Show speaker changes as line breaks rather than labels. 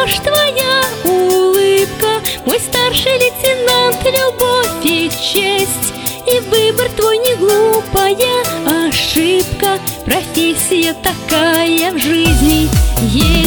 молодежь, твоя улыбка, мой старший лейтенант, любовь и честь. И выбор твой не глупая ошибка, профессия такая в жизни есть.